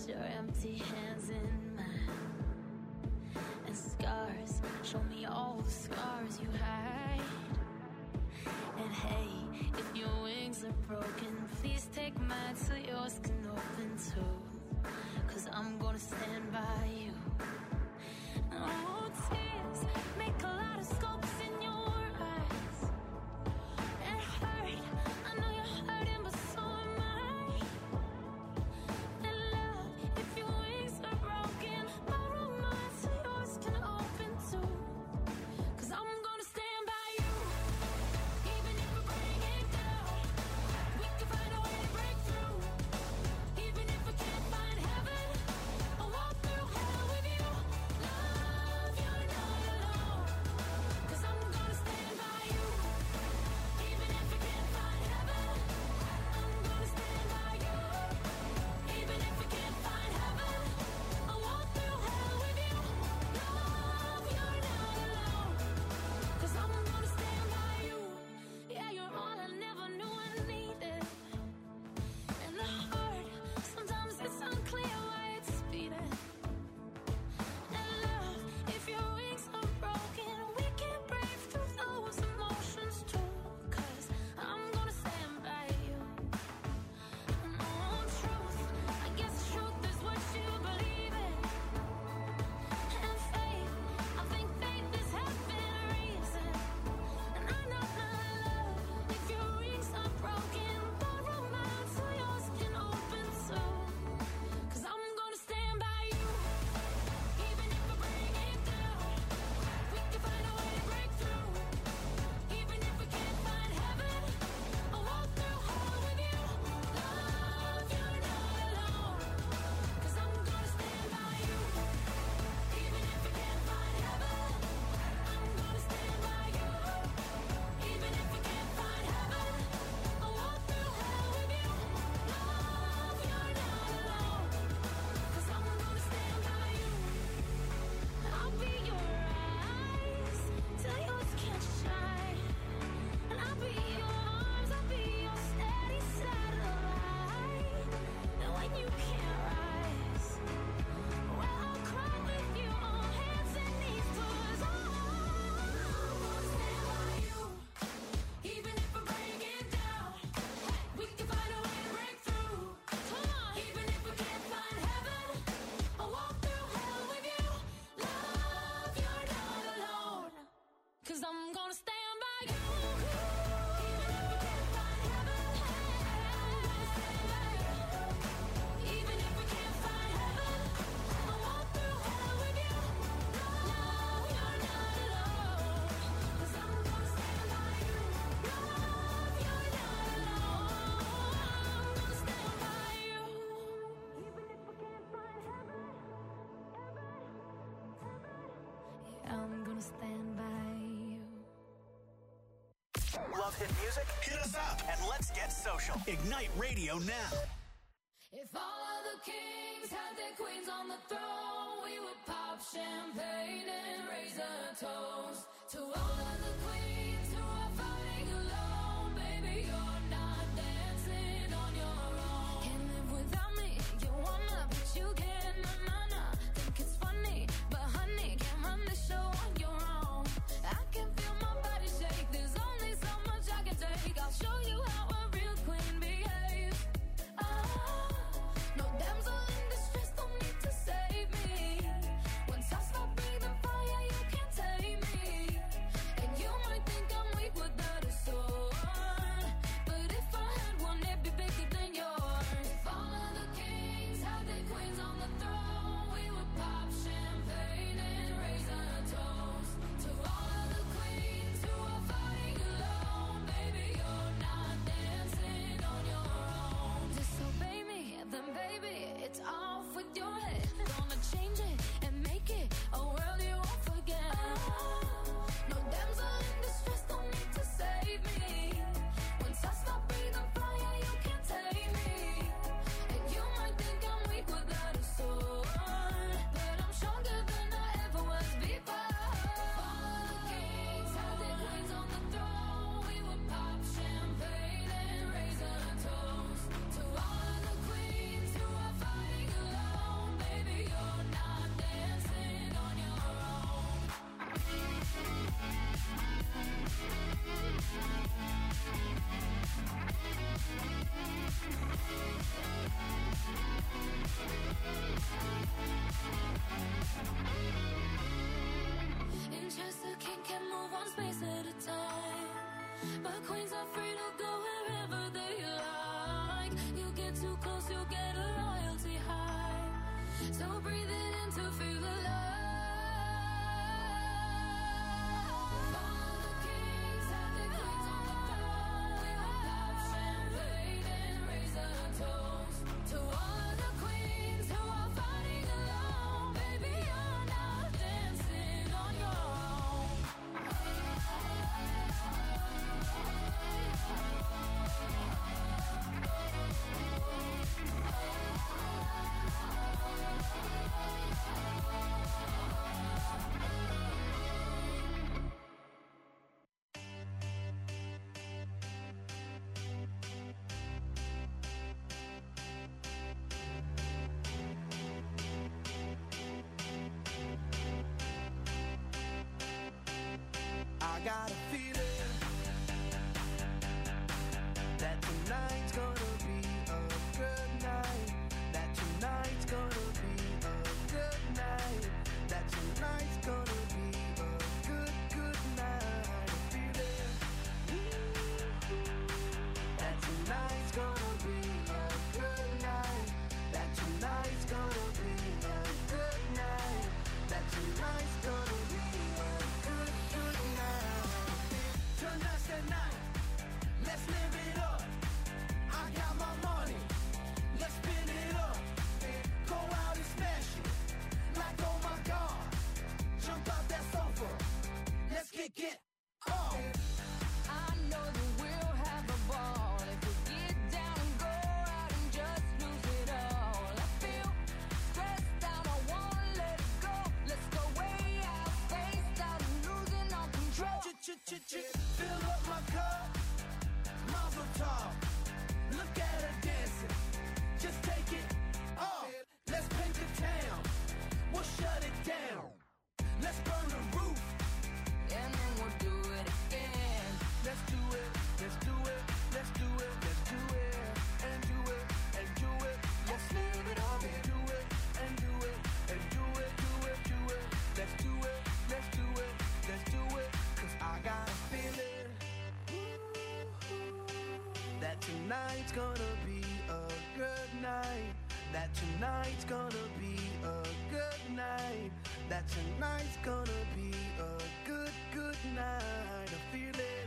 your empty hands in mine, and scars, show me all the scars you hide. And hey, if your wings are broken, please take mine so yours can open too, 'cause I'm gonna stand by you. Oh, tears make a lot of scopes in your eyes. It hurt, I know you're hurting, but so am I. And love, if your wings are broken, borrow mine so yours can open too, 'cause I'm gonna stand by you. Even if we bring it down, we can find a way to break through. Even if we can't find heaven, I'll walk through hell with you. Love, you're not alone, 'cause I'm gonna stand by you. Even if we can't find heaven, I'm gonna stand by you. Even if we can't find heaven, I'll walk through hell with you. Love, you're not alone, 'cause I'm gonna stand by you. Yeah, you're all I never knew I needed. And the heart, sometimes it's unclear why it's beating. And love, if your wings are broken, we can break through those emotions too, 'cause I'm gonna stand by you. And oh, truth, I guess truth is what you believe in. And faith, I think faith is having reason. And I know my love, if your wings are broken, borrow mine so yours can open too, 'cause I'm gonna stand by you. Even if we bring it down, we can find a way to break through. Even if we can't find heaven, I'll walk through hell with you. Love, you're not alone, 'cause I'm gonna stand by you. Even if we can't find heaven, I'm gonna stand by you. Even if we can't find heaven, I'll walk through hell with you. Love, you're not alone, 'cause I'm gonna stand by you. I'll be your eyes till yours can't shine, and I'll be your arms, I'll be your steady satellite. And when you can't rise, well, I'll cry with you on hands and knees, 'cause I'm gonna stand by you. Even if we break it down, we can find a way to break through. Come on. Even if we can't find heaven, I'll walk through hell with you. Love, you're not alone, 'cause I'm gonna stand by you. Even if we can't find heaven, I'm gonna stand by you. Even if we can't find heaven, I'll walk through hell with you. Love, you're not alone, 'cause I'm gonna stand by you. Love, you're not alone, I'm gonna stand by you. Even if we can't find heaven, yeah, I'm gonna stand by you. Love hit music? Hit us up and let's get social. Ignite Radio now. If all of the kings had their queens on the throne, we would pop champagne and raise a toast to all of the queens who are fighting alone. Baby, you're not dancing on your own. Can't live without me, you wanna, but you can't, na. Think it's funny, but honey, can't run the show on your own. I can feel my body shake, there's only so much I can take. I'll show you how a real queen behaves. No damsel in distress, don't need to save me. Once I stop breathing fire, you can't take me. And you might think I'm but queens are free to go wherever they like. You get too close, you'll get a royalty high. So breathe it in to feel the love. All the kings have their queens on the throne. We will pop champagne and raise a toast to all of the queens who are fighting alone. Baby, you're not dancing on your own. I got a feeling that tonight's gonna be a good night. That tonight's gonna be a good night. That tonight's gonna be a good, good night. A feeling that tonight's gonna be a good night. That tonight's gonna be a good night. That tonight's gonna be a good, good night. Tonight's the night. Let's live it up. I got my money. Let's spin it up. Go out and smash it. Like, oh my God. Jump out that sofa. Let's kick it off. I know that we'll have a ball if we get down and go out and just lose it all. I feel stressed out, I wanna let it go. Let's go way out, spaced out and losing all control. Fill up my cup. Mazel tov. Look at her dancing. Just take it off. Let's paint the town. We'll shut it down. Let's burn the roof. And then we'll do it again. Let's do it. Let's do it. Let's do it. Let's do it. And do it. And do it. Let's live it up. And do it. And do it. And do it. Do it. Do it. Let's do it. Let's do it. Let's do it. 'Cause I got a feeling that tonight's gonna be a good night. That tonight's gonna be a good night. That tonight's gonna be a good, good night. A feeling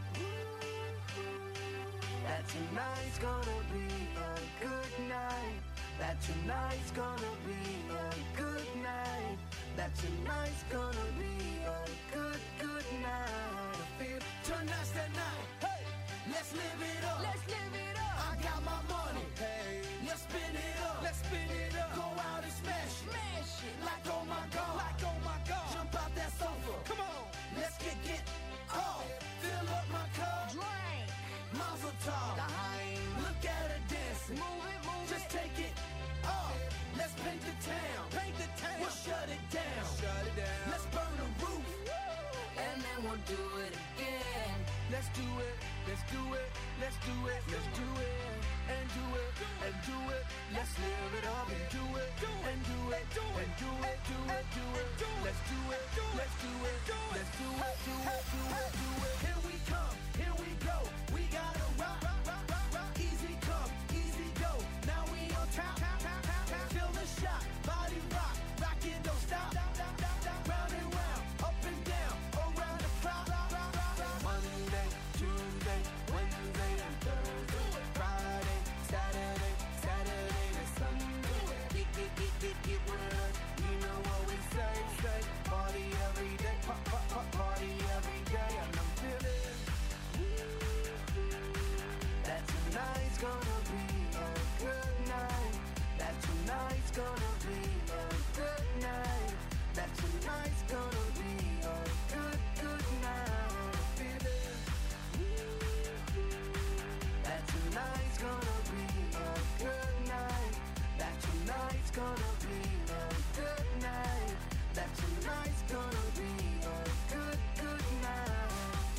that tonight's gonna be a good night. That tonight's gonna be a good night. That tonight's gonna be a good, good night. I feel tonight's the night. Hey, let's live it up. Let's live it up. I got my money. Hey, let's spin it up. Let's spin it up. Go out and smash it. Smash it. Like oh my God. Like oh my God. Jump out that sofa. Come on. Let's kick it off. Fill up my cup. Drink. Mazel tov. Daheim. Look at her dancing. Move it, move Just it. take it off. Let's paint the town. Paint the town. We'll shut it down. Shut it down. Let's burn the roof. And then we'll do it again. Let's do it. Let's do it. Let's do it. Let's do it. And do it. And do it. Let's live it up and do it. And do it. And do it. Do it. Do it. Let's do it. Let's do it. Let's do it. Do it. Do it. Do it. Here we come. Here we go. We gotta rock. Easy come. Easy go. Now we on top. Feel the shot. Body rock. Rock it. Don't stop. Round and round. Up and down. Around the clock. Monday, Tuesday, Wednesday, and Thursday. Friday, Saturday, Saturday to Sunday. Get with us. You know what we say. Party every day. Party every day. And I'm feeling that tonight's gonna be a good night. That tonight's gonna be a good night. That tonight's gonna be a good, good night. I'm feeling that tonight's gonna be a good night. That tonight's gonna be a good night. That tonight's gonna be a good, good night.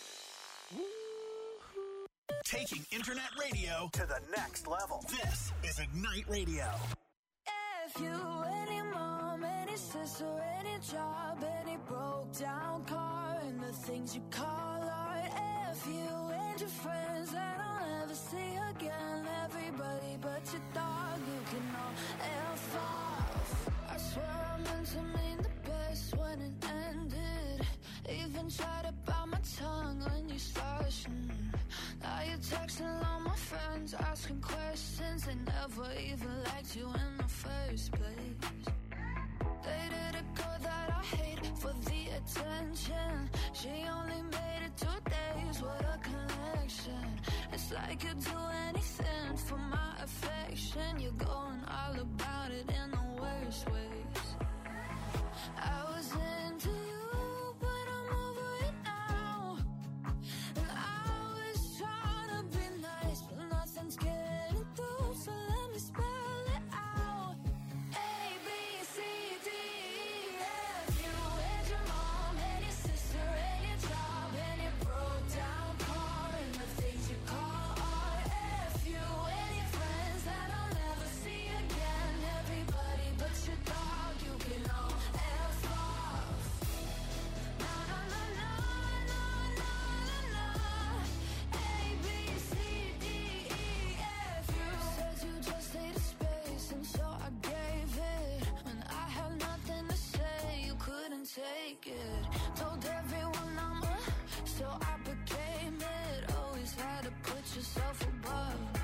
Taking internet radio to the next level. This is Ignite Radio. If you, any mom, any sister, any job, any broke down car, and the things you call art. If F you and your friends that I'll never see again. Everybody but your dog, you can all F off. I swear I meant to mean the best when it ended. Even tried to bite my tongue when you started. Now you're texting all my friends, asking questions. They never even liked you in the first place. Dated a girl that I hate for the attention. She only made it 2 days, what a connection. It's like you'd do anything for my affection. You're going all about it in the worst ways. I was into you, but I'm over it now. And I was trying to be nice, but nothing's getting through, so let me spell it out. A, B, C, D, E, F. You and your mom and your sister and your job and your broke down car and the things you call art. F you and your friends that I'll never see again. Everybody but your dog, you can all F off. Na na na na na na na. A, B, C, D, E, F. You said you just needed space, and so I gave it. When I had nothing to say, you couldn't take it. Told everyone I'm so I became it. Always had to put yourself above me.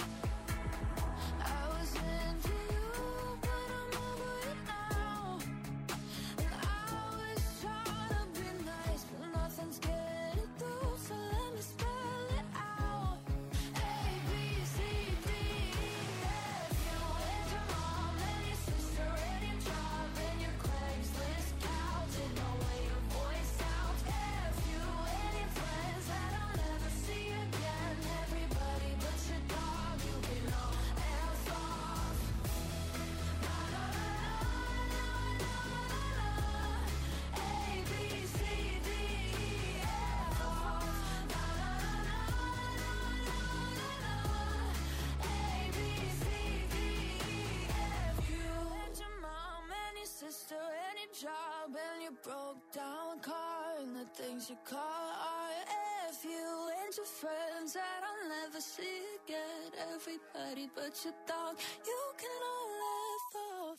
I was into you, but I'm over it now. And I was trying to be nice, but nothing's getting through, so let me spell it out. A, B, C, D, E, F. You and your mom and your sister and your job and your Craigslist couch. Didn't know where your voice sounds. F you and your friends that I'll never see again. Everybody but your dog, you can all F off. Na na na na na na na. A, B, C, D, E, F off. Na na na na na na na. A, B, C, D, E, F. You and your mom and your sister and your job and your broke down car and the things you call art. F you and your friends that I'll never see again. Everybody but your dog, you can all F off.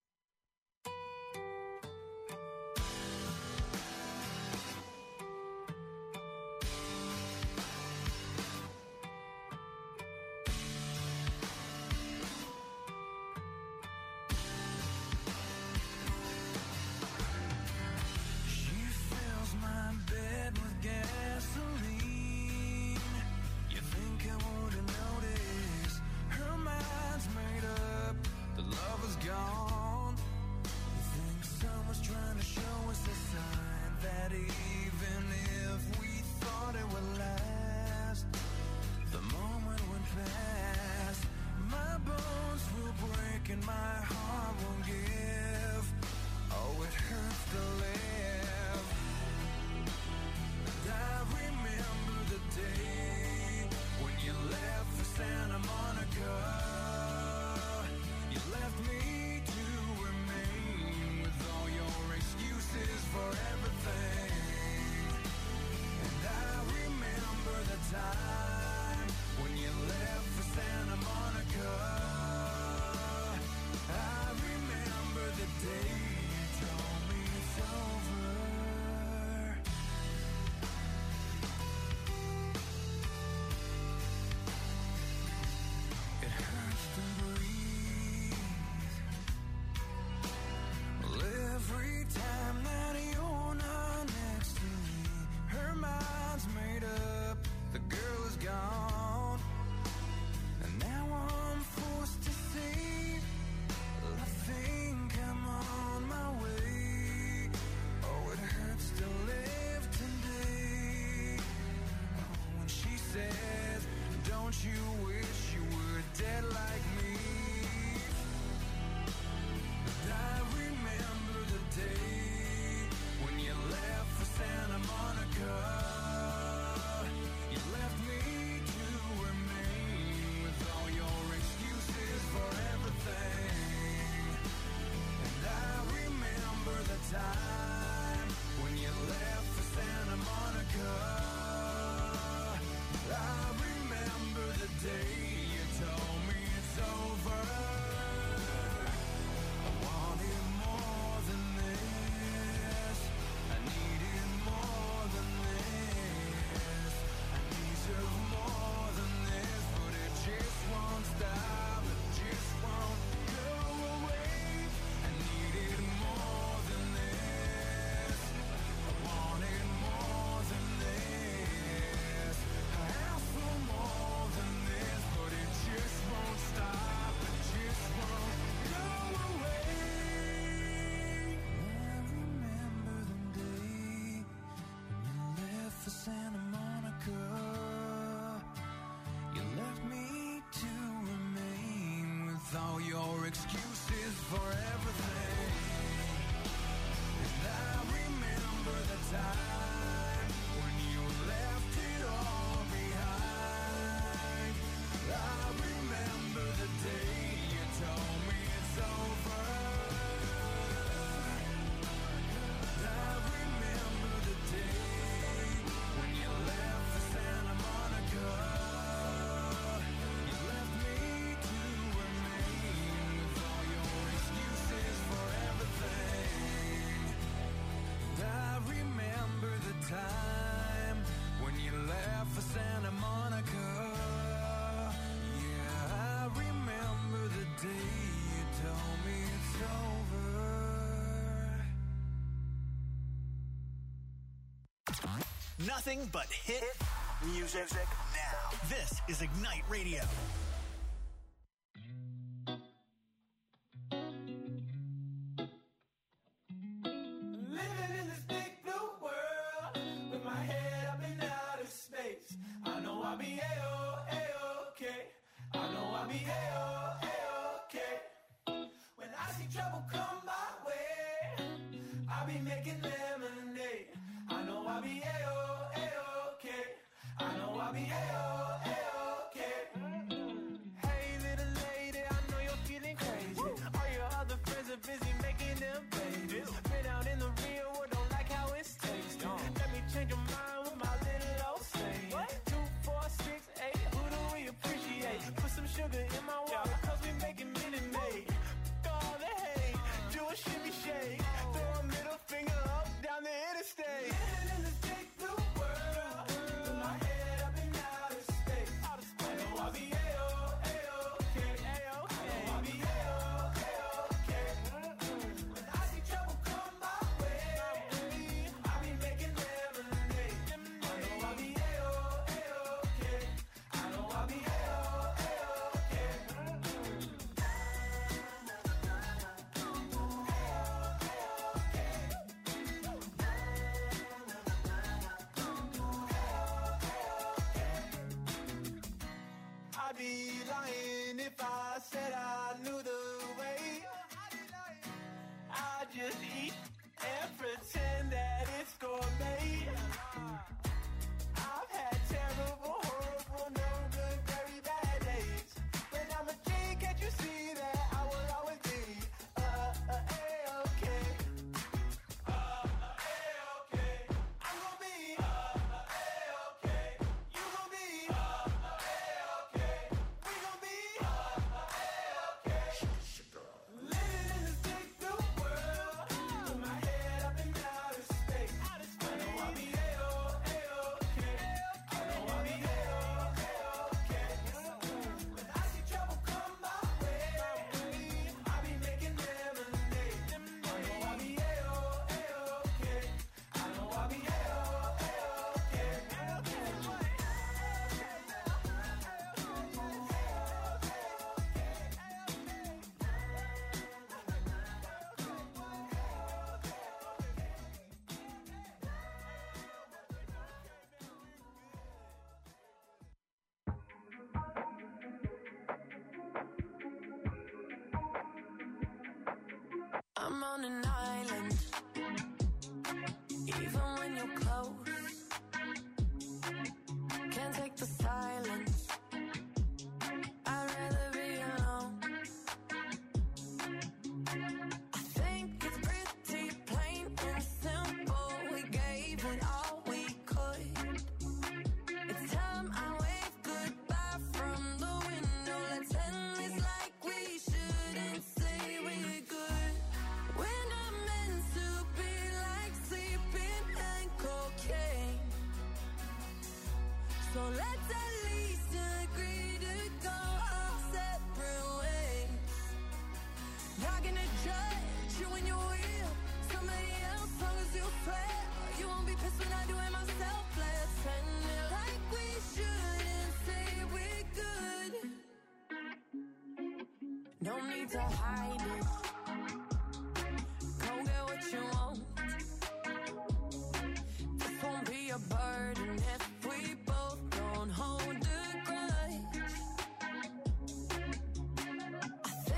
She fills my bed with gasoline. You think I wouldn't notice? Her mind's made up, the love is gone. with all your excuses for everything. And I remember the time when you left it all behind. I remember the day you told me it's over. I remember the day when you left for Santa Monica. You left me to remain with all your excuses for everything. I remember the time when you left for Santa Monica. Yeah, I remember the day you told me it's over. Nothing but hit music now. This is Ignite Radio. Living in this big blue world with my head up in outer space. I know I'll be A-okay. I know I'll be A-okay. When I see trouble come my way, I'll be making lemonade. I know I'll be A-okay. I know I'll be A-okay. Hey little lady, I know you're feeling crazy. All your other friends are busy making them babies. Been out in the real world, don't like how it's tasting. Let me change your mind with my little old saying. 2, 4, 6, 8, who do we appreciate? Put some sugar in my water, cause we making Minute Maid. All the hate, do a shimmy shake. Throw a middle finger up down the interstate. Living in this big blue world with my head up in outer space. I know I'll be A-okay. I know I'll be A-okay. When I see trouble come my way, I'll be making lemonade. I know I'll be A-okay. I know I'll be A-okay. I'd be lying if I said I knew the way. I just eat and pretend that it's gourmet. I've had terrible, horrible, no good, very bad days. When I'm a G, can't you see that I will always be A-okay. A-okay. I'm gonna be A-okay. You gonna be A-okay. We gonna be A-okay. Living in this big blue world with my head up in outer space. I know I'll be A-okay. I know I'll be A-okay. When I see trouble come my way, I'll be making lemonade. I know I'll be A-okay. I know I'll be A-okay. I'm on an island, even when you're close. Can't take the silence. I'd rather be alone. I think it's pretty plain and simple. We gave it all we could. It's time I wave goodbye from the window. Let's end this like we shouldn't say we're good. We're not meant to be like sleeping and cocaine. So let's at least agree to go our separate ways. Not gonna judge you when you're real. Somebody else, long as you swear. You won't be pissed when I do it myself. Let's end it like we shouldn't say we're good. No need to hide it. Go get what you want. This won't be a burden if we both don't hold a grudge. I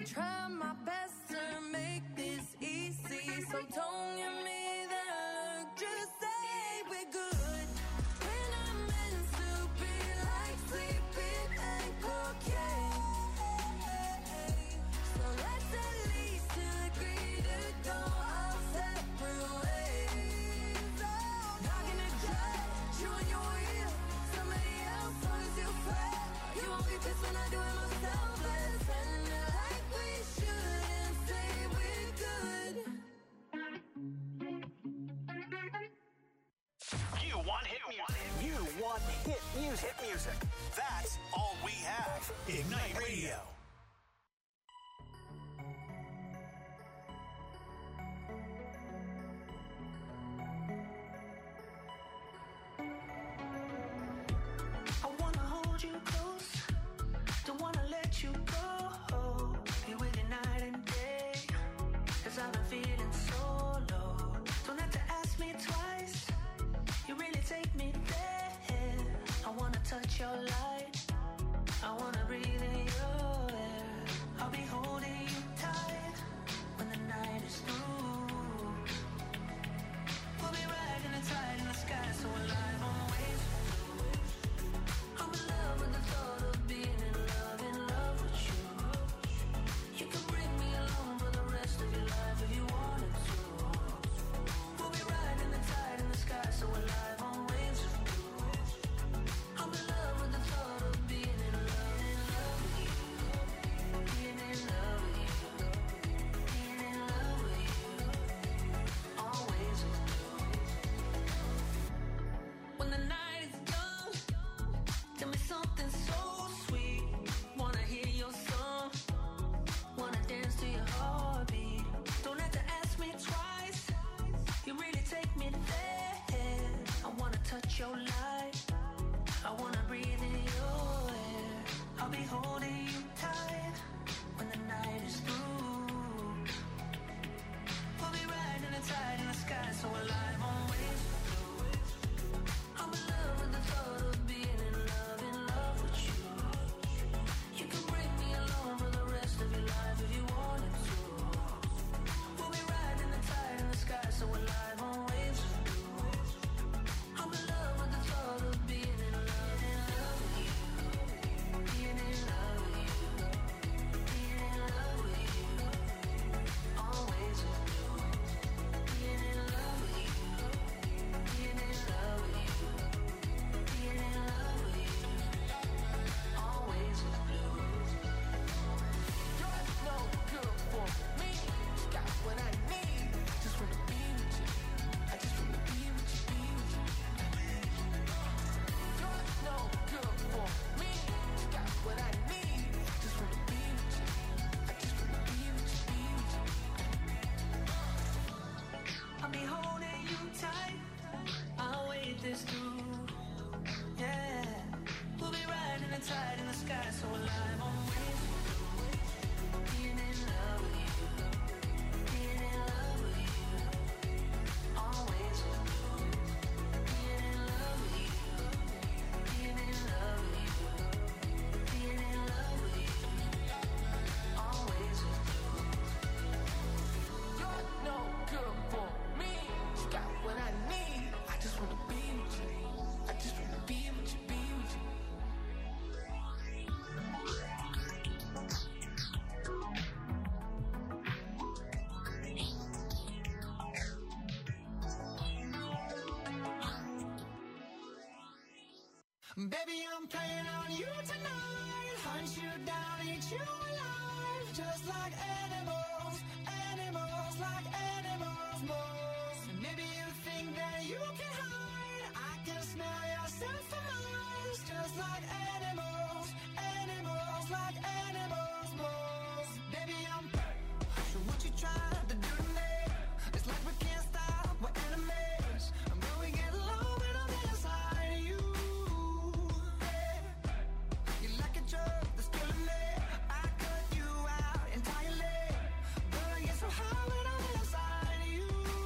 I'm trying my best to make this easy, so don't give me that look, just say we're good. When I'm meant to be like sleeping and cocaine, so let's at least agree to go our separate ways. Not gonna judge you on your wheel, somebody else owns you flat. You won't be pissed when I do it myself. Let's end it like we should and say we're good. You want hit music. You want hit music. Hit music. That's all we have. Ignite Radio. I wanna hold you close, don't wanna let you go. Be with you night and day, 'cause I've been feeling so low. Don't have to ask me twice, you really take me there. I wanna touch your light, I wanna breathe in your air. I'll be holding you tight when the night is through. We'll be riding the tide in the sky, so alive on waves. I'm in love with the thought of being in love with you. You can bring me along for the rest of your life if you wanted to. We'll be riding the tide in the sky, so alive on waves of blue. I'm in love with the thought of being in love with you. Being in love with you. Being in love with you. Always with you. When the night is done, tell me something so sweet. Wanna hear your song, wanna dance to your heartbeat. Don't have to ask me twice, you really take me there. I wanna touch your light, I wanna breathe in your air. I'll be holding you tight when the night is through. We'll be riding the tide in the sky, so alive on waves. I'm in love with the thought of being in love with you. You can bring me along for the rest of your life if you wanted to. We'll be riding the tide in the sky, so alive on waves of blue. I'm in love with the thought of being in love with you. Being in love with you. Being in love with you. Always with you. Being in love with you. Being in love with you. Being in love with you. Always with you. You're no good for me. Got what I need. Just wanna be with you. I just wanna be with you, be with you. You're no good for me. Got what I need. Just wanna be with you. I just wanna be with you, be with you. I'll be holding you tight. I'll wait this through. Yeah. We'll be riding the tide in the sky, so alive on waves. Being in love with you. Being in love with you. Always with you. Being in love with you. Being in love with you. Being in love with you. Always with you. You're no good for me. You got what I need. I just wanna be with you. I just wanna be with you, be with you. Baby, I'm playing on you tonight. Hunt you down, eat you alive. Just like animals, animals, like animals, moles. And maybe you think that you can hide. I can smell yourself from miles. Just like animals, animals, like animals, moles. Baby, I'm so what you trying to do to me? It's like we can't stop, we're enemies. And when we get low, we're on the other side of you. You're like a drug that's killing me. I cut you out entirely. But I get so high when I'm inside of you.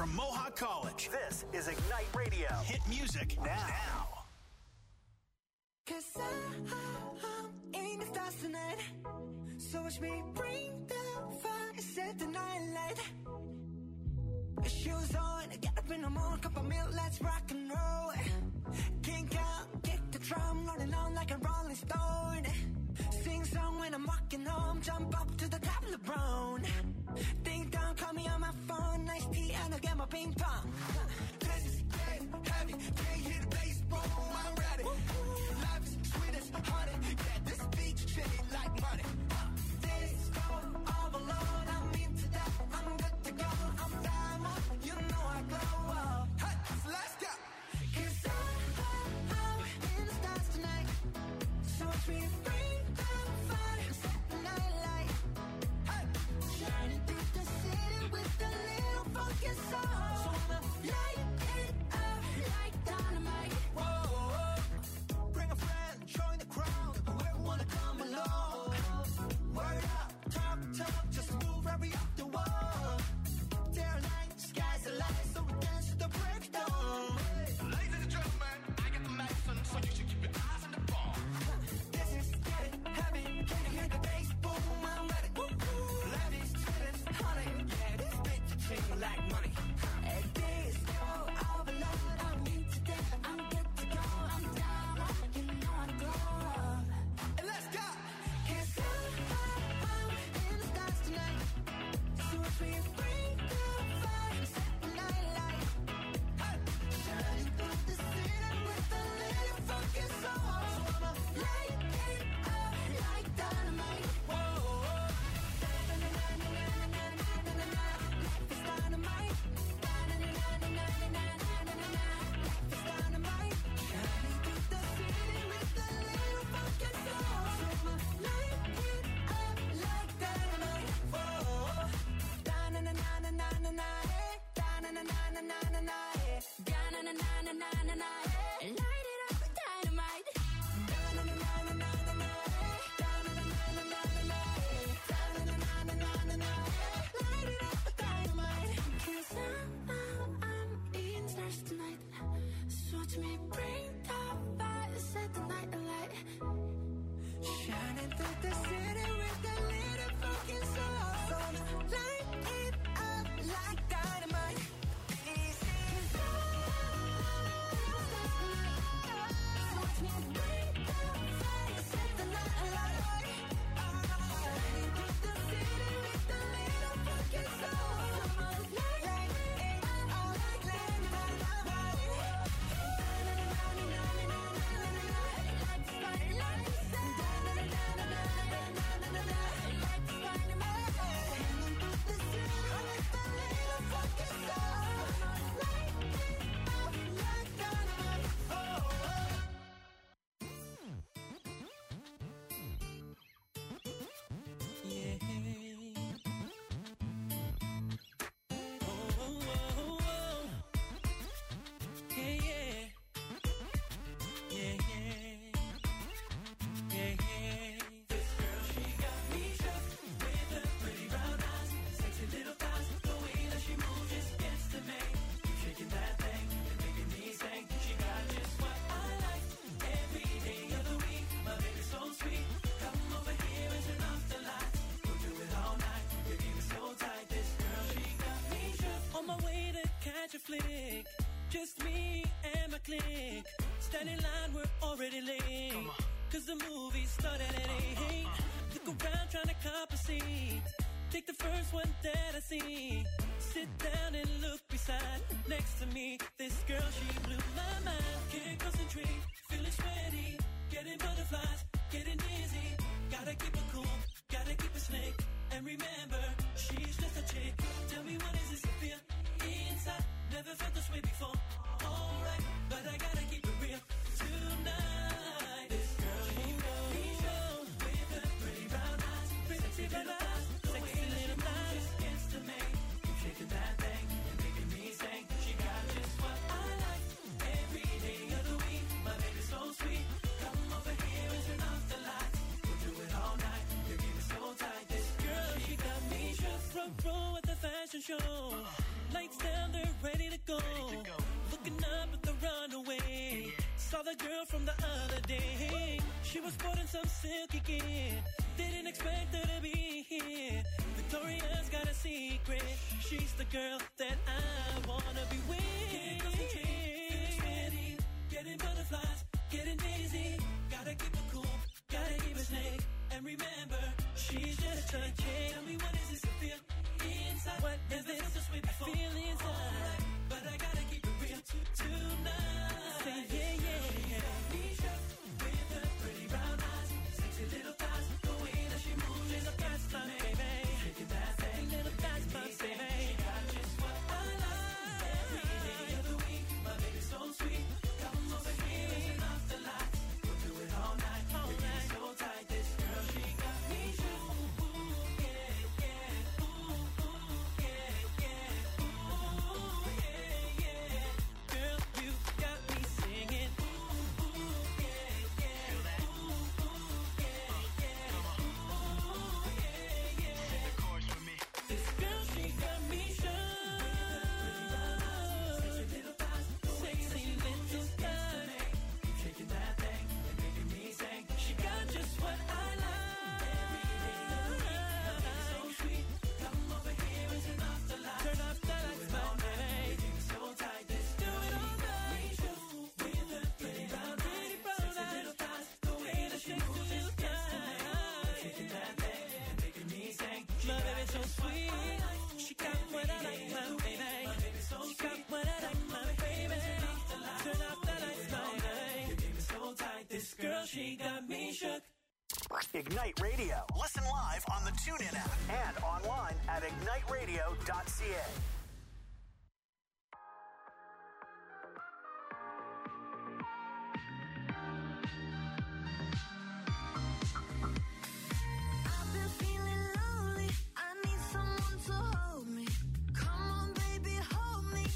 from Mohawk College. This is Ignite Radio. Hit music now. Cause I'm in the stars tonight. So watch me bring the fire, set the night light. Shoes on, get up in the morning, cup of milk, let's rock and roll. Kink out, kick the drum, rolling on like a rolling stone. Sing song when I'm walking home, jump up to the top of the brown. Ding dong, call me on my phone, nice tea and I'll get my ping pong. This is getting heavy, can't hear the bass, boom, I'm ready. Life is sweet as honey, yeah, this beach shade like money. This go all alone, I'm into that, I'm good to go, I'm diamond, you know I glow up. Hey, so let's go. Cause I'm in the stars tonight, so watch me bring the fire, set the night light. Hey, shining through the city with a little funky soul. So I'ma light it up like dynamite. Whoa, bring a friend, join the crowd, whoever wanna come along. Word up, talk, just move right up the wall. Day or night, sky's the light, so we dance to the breakdown. Ladies and gentlemen, I got the medicine, so you should keep your eyes on the ball. This is getting heavy, can you hear the bass? Boom, I'm ready. Ladies, students, honey, yeah, this bitch ching like money. And this go overload, I'm into that, I'm good to go, I'm down, you know I glow. And let's go. Cause I'm in the stars tonight, so if we bring the fire, set the night light. Hey, shining through the city with a little funky soul. So I'ma light it up like dynamite. Whoa, life is dynamite. Life is dynamite. Shining through the city with a little funky soul. So I'ma light it up like dynamite. Whoa, light it up with dynamite. Light it up with dynamite. Cause I'm in stars tonight, so watch me bring the fire, set the night alight. Shining through the city with a little fucking soul. So light it up like dynamite. Easy. So watch me bring the fire, set the night alight. Shining through the city with a little fucking soul. So light it up like dynamite. On my way to catch a flick, just me and my clique. Standing in line, we're already late. Cause the movie started at 8. Look around trying to cop a seat. Take the first one that I see. Sit down and look beside. Next to me, this girl, she blew my mind. Can't concentrate, feeling sweaty. Getting butterflies, getting dizzy. Gotta keep it cool, gotta keep it slick. And remember, she's just a chick. Tell me what is this I feel inside? Never felt this way before. Alright, but I gotta keep it real tonight. This girl, she knows me shows with her pretty brown eyes, pretty brown eyes, sexy little thighs. Just gets to me, keep shaking that thing and making me sing. She got just what I like every day of the week. My baby's so sweet. Come over here and turn on. was sporting some silky gear. Didn't expect her to be here. Victoria's got a secret. She's the girl that I wanna be with. Getting butterflies, getting dizzy. Gotta keep it cool, gotta keep it slick. And remember, she's just a chick. Tell me, what is this I feel inside? What is this so sweet before? I feel inside, but I gotta keep it real tonight. Say yeah, yeah, yeah. With her pretty brown eyes, sexy little thighs, the way that she moves is a fast time, baby. Shaking that thing, little fast time, baby. She got just what I like. Every day of the week, my baby's so sweet. Come over here and turn off the lights. We'll do it all night, all night. So tight, this girl, she got me shook. Ooh, yeah, yeah. Ooh, ooh, yeah, yeah. Ooh, yeah, yeah. Girl, you got me singing. She got me shook. Ignite Radio. Listen live on the TuneIn app and online at igniteradio.ca. I've been feeling lonely. I need someone to hold me. Come on, baby, hold me.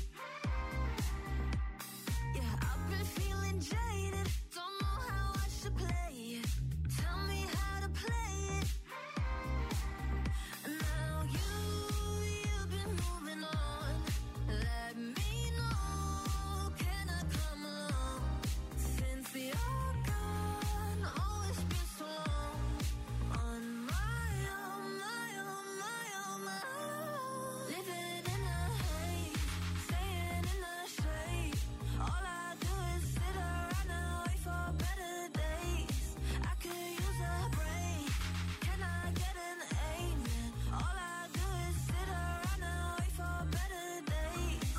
Yeah, I've been feeling jaded. Don't know how I should play it. Tell me how to play it. Now you've been moving on. Let me know. Can I come along? Since you're gone, oh, it's been so long. On my own, my own, my own, my own. Living in the haze, staying in the shade. All I do is sit around and wait for better days. I could use a break. Can I get an amen? All I do is sit around and wait for better days.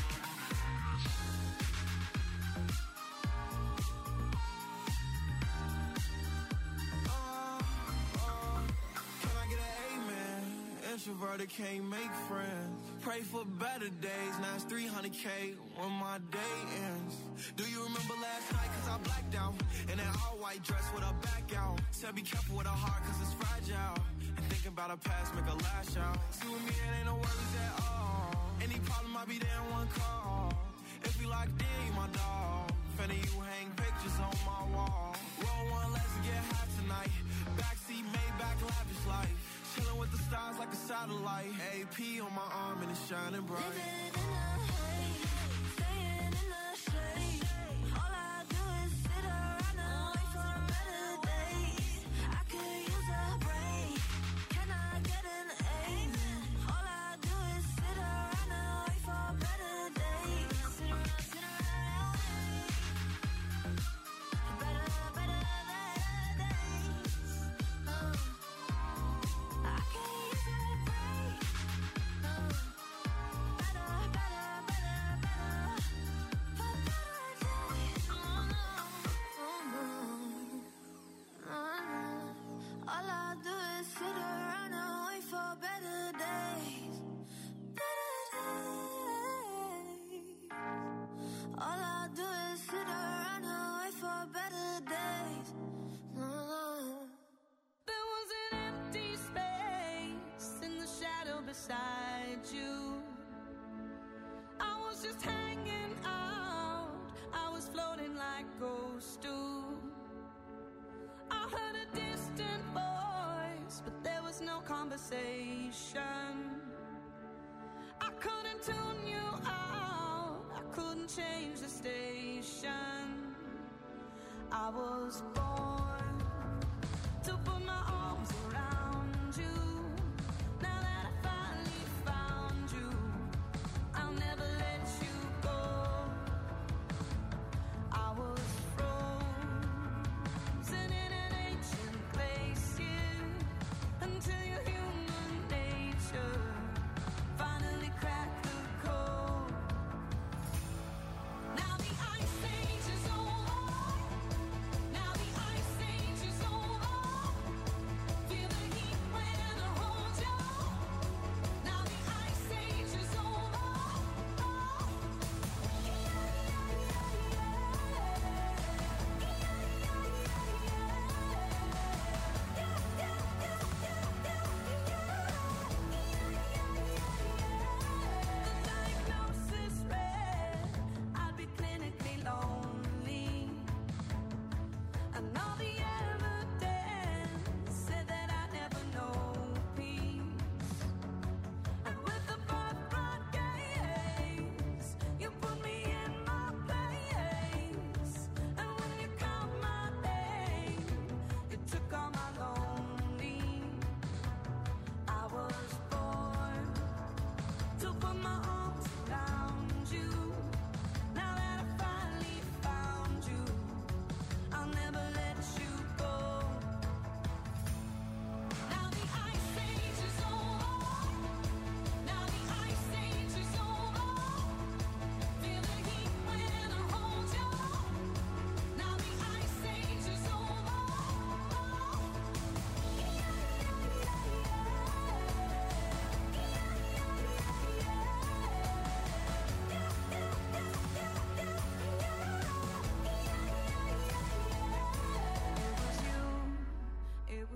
Can I get an amen? Introverted can't make friends. Pray for better days. Now it's 300K when my day ends. Do you remember last night? Cause I blacked out. In that all white dress with her back out. Said be careful with her heart cause it's fragile. And thinking about her past make her lash out. See with me it ain't no worries at all. Any problem I be there in one call. If we locked in, you my dog. Finna you hang pictures on my wall. Roll one, let's get high tonight. Backseat, Maybach, lavish life. Chilling with the stars like a satellite. AP on my arm and it's shining bright. Living in the haze, staying in the shade. All I do is sit around and wait for better days. I could use a break. Can I get an amen? All I do is sit around and wait for better days. Sit around, sit around. Better days. I could use a break. All I do is sit around and wait for better days. All I do is sit around and wait for better days. There was an empty space in the shadow beside you. I was just hanging out. I was floating like ghosts do. I heard a distant voice, but there was no conversation. I couldn't tune you out. I couldn't change the station. I was born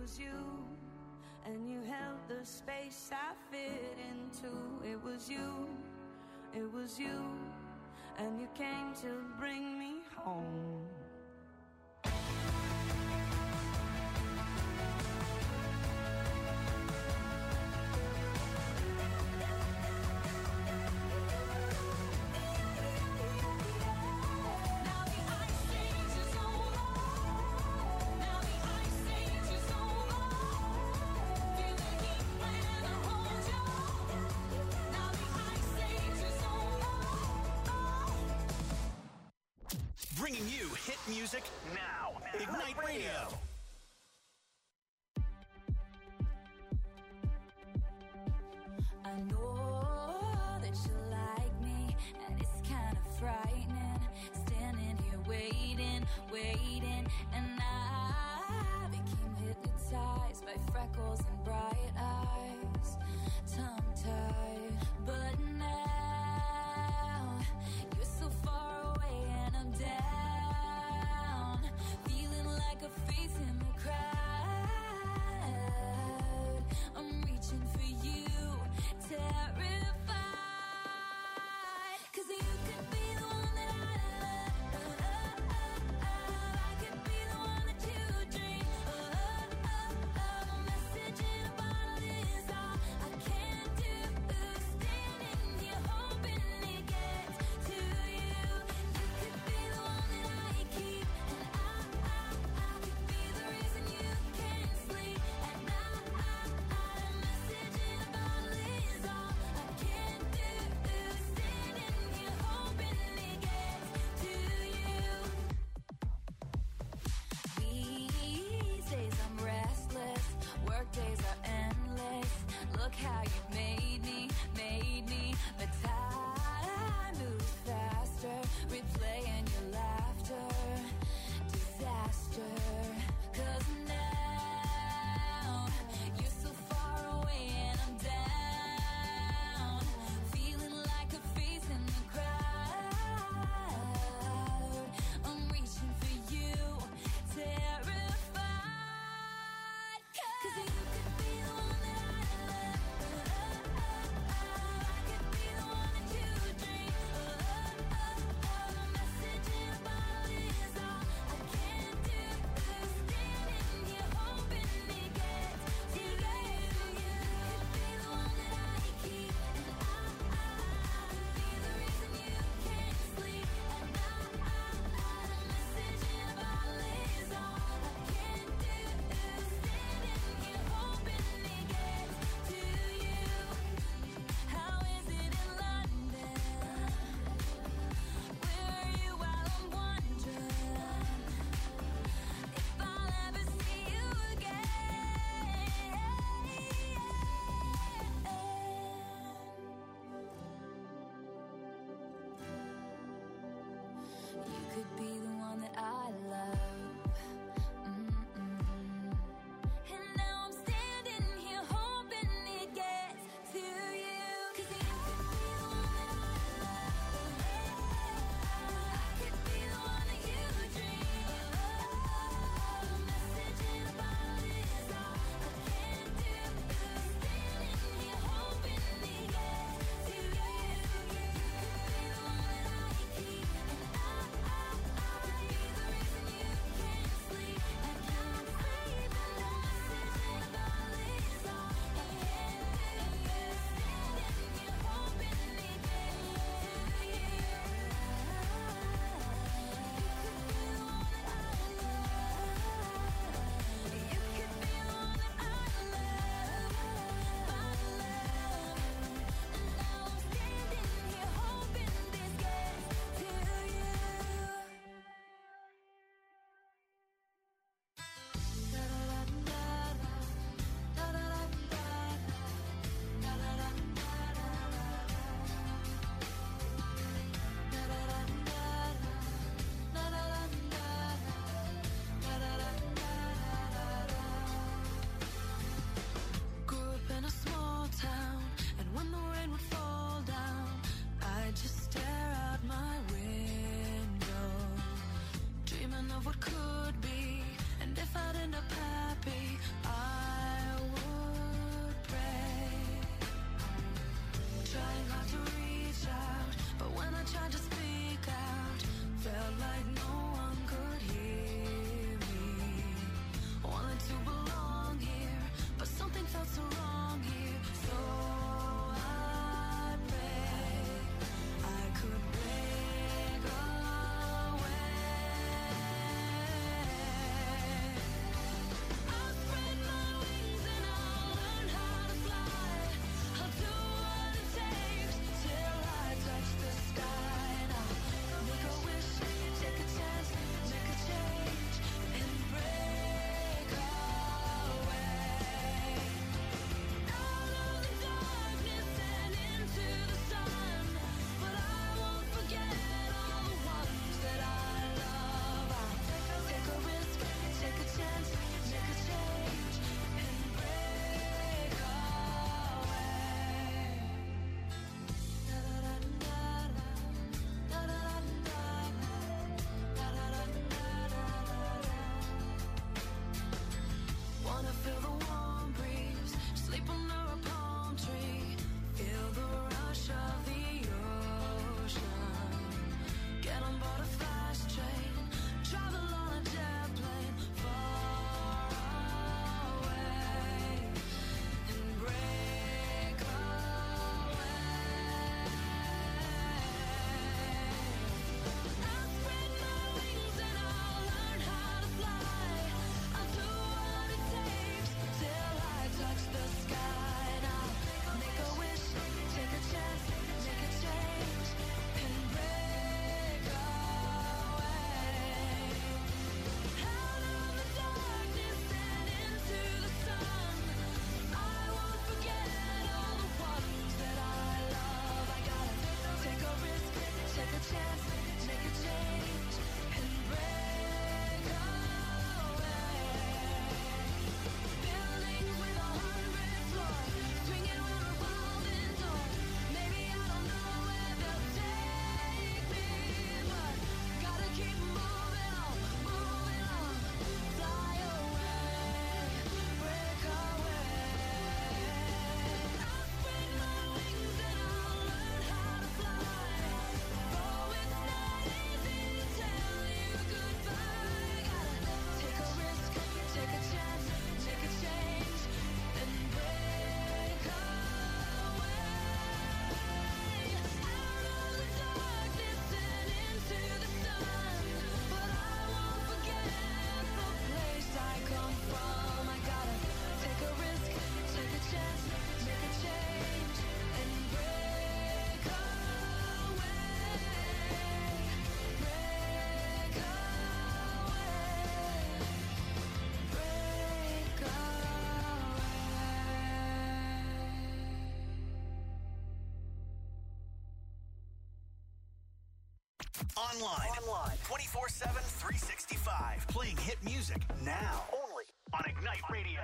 was you, and you held the space I fit into. It was you, and you came to bring me home. Bringing you hit music now. Ignite Radio. I know that you like me, and it's kind of frightening. Standing here waiting, and I became hypnotized by freckles and bright eyes, tongue-tied. But now you're so far away, and I'm down, feeling like a face in the crowd. I'm reaching for you, terrified, 'cause you could be the one that I love. I could be the one that you dream. A message in a bottle is all I can do. Standing here hoping it gets to you. You could be the one that I keep, and I could be the reason you Online. 24/7, 365. Playing hit music now. Only on Ignite Radio.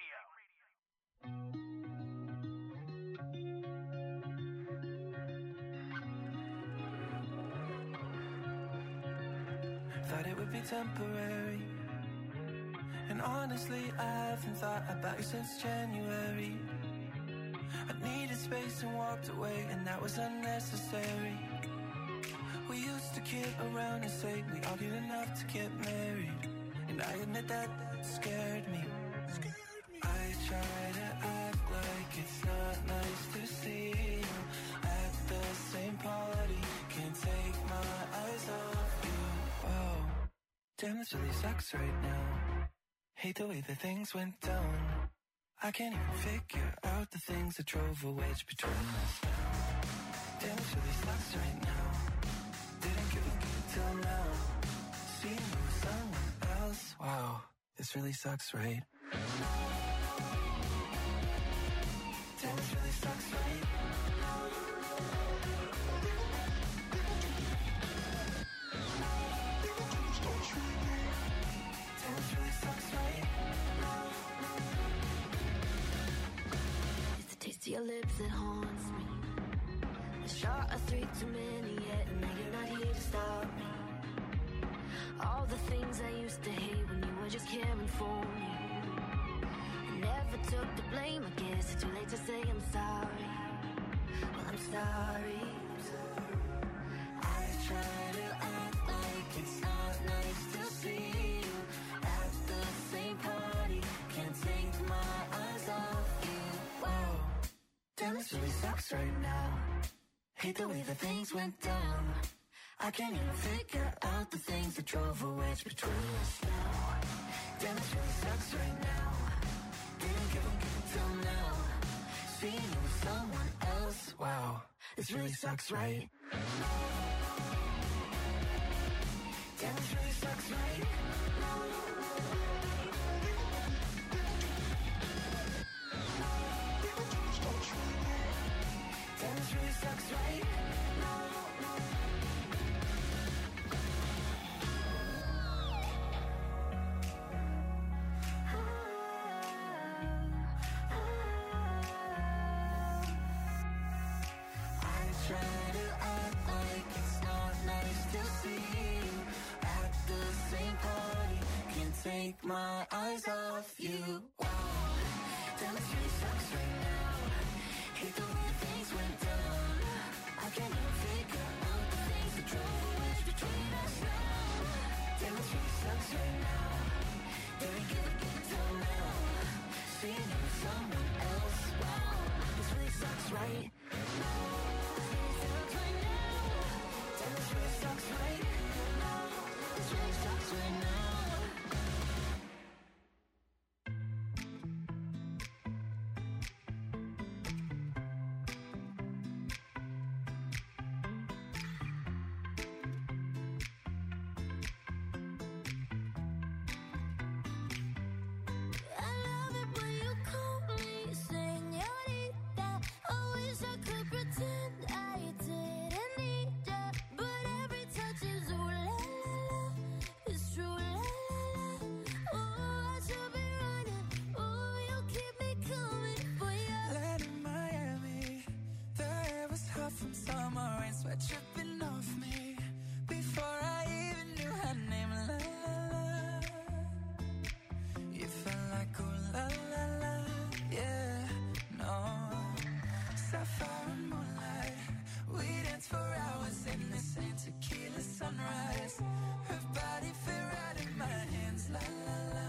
Thought it would be temporary. And honestly, I haven't thought about you since January. I needed space and walked away, and that was unnecessary. We used to kid around and say we argued enough to get married, and I admit that scared me. I try to act like it's not nice to see you at the same party. Can't take my eyes off you. Wow, damn, this really sucks right now. Hate the way that things went down. I can't even figure out the things that drove a wedge between us now. Damn, this really sucks right now. Didn't give a good till now. Seeing you with someone else. Wow, this really sucks, right? Damn, this really sucks, right? Damn, this really sucks, right? It's the taste of your lips that haunts me. A shot of 3 too many yet, and now you're not here to stop me. All the things I used to hate when you were just caring for me. I never took the blame, I guess it's too late to say I'm sorry. Well, I'm sorry. I try to act like it's not nice to see you at the same party. Can't take my eyes off you. Wow, damn, this really sucks right now. Hate the way that things went down. I can't even figure out the things that drove a wedge between us now. Damn, this really sucks right now. Didn't give a good till now. Seeing you with someone else. Wow, this really sucks, right? Damn, this really sucks, right? Damn, this really sucks, right? I try to act like it's not nice to see you at the same party. Can't take my eyes off you. Wow, damn, this really sucks right now. Hate the way things went down. I can't even figure out the things that drove a wedge between us now. Damn, this really sucks right now. Didn't give a good till now. Seeing you with someone else. Wow, this really sucks, right? Damn, this really sucks, right? This really sucks right now. I love it when you call me señorita. I wish I could pretend I didn't need ya, but every touch is ooh la la la. It's true la la la. Oh, I should be running. Oh, you keep me coming for ya. Land in Miami, the air was hot from summer rain, sweat dripping off me. Before I even knew her name, la la la. You felt like ooh la la la, yeah, no. Sapphire and moonlight, we danced for hours in the same tequila sunrise. Her body fit right in my hands, la la la.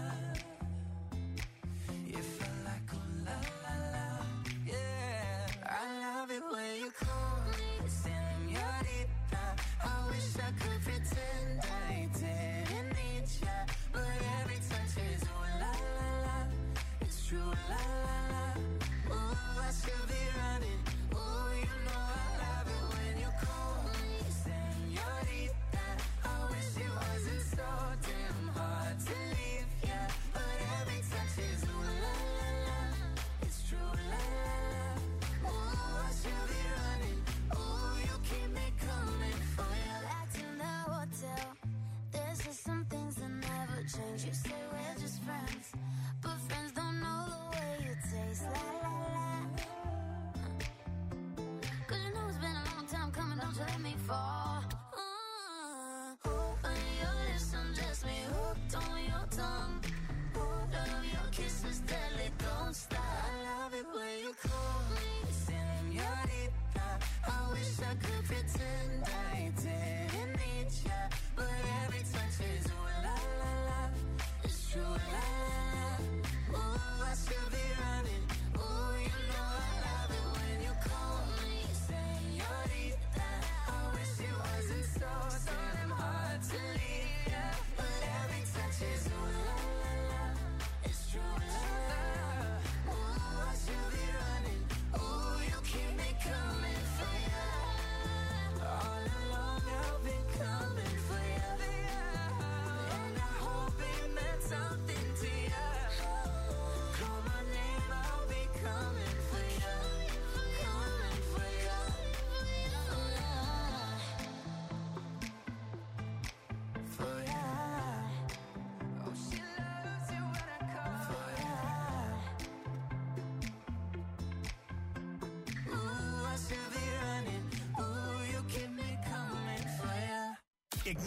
You felt like ooh la la la, yeah. I love it when you call me señorita. I wish I could pretend I didn't need ya, but every touch is ooh la la la. It's true la la la. Ooh, I should be running. Ooh, you know I love it when you call me señorita. I wish it wasn't so damn hard to leave ya, but every touch is ooh la la la. It's true la la la. Ooh, I should be running. Ooh, you keep me coming for ya. Acting the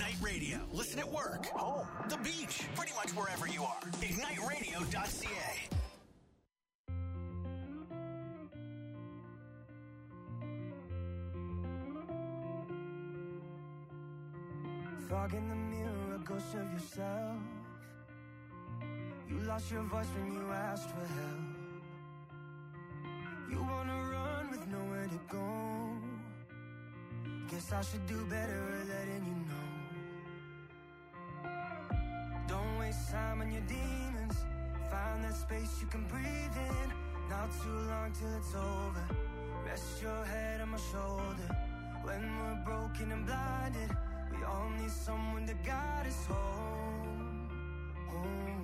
Ignite Radio. Listen at work, home, the beach, pretty much wherever you are. IgniteRadio.ca. Fog in the mirror, a ghost of yourself. You lost your voice when you asked for help. You wanna run with nowhere to go. Guess I should do better at letting you know. Don't waste time on your demons. Find that space you can breathe in. Not too long till it's over. Rest your head on my shoulder. When we're broken and blinded, we all need someone to guide us home, home.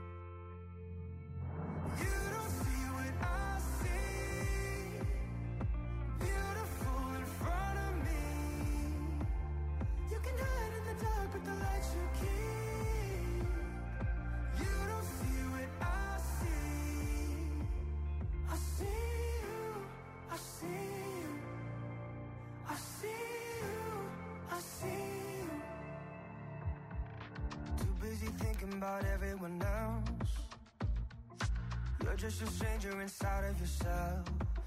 You don't see what I see. Beautiful in front of me. You can hide in the dark, but the light you keep. You don't see what I see. I see you, I see you, I see you, I see you. Too busy thinking about everyone else. You're just a stranger inside of yourself.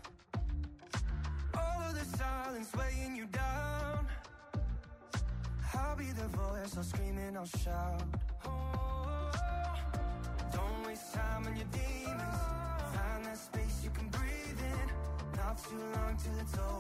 All of the silence weighing you down. I'll be the voice, I'll scream and I'll shout. Oh, don't waste time on your demons. Find that space you can breathe in. Not too long till it's over.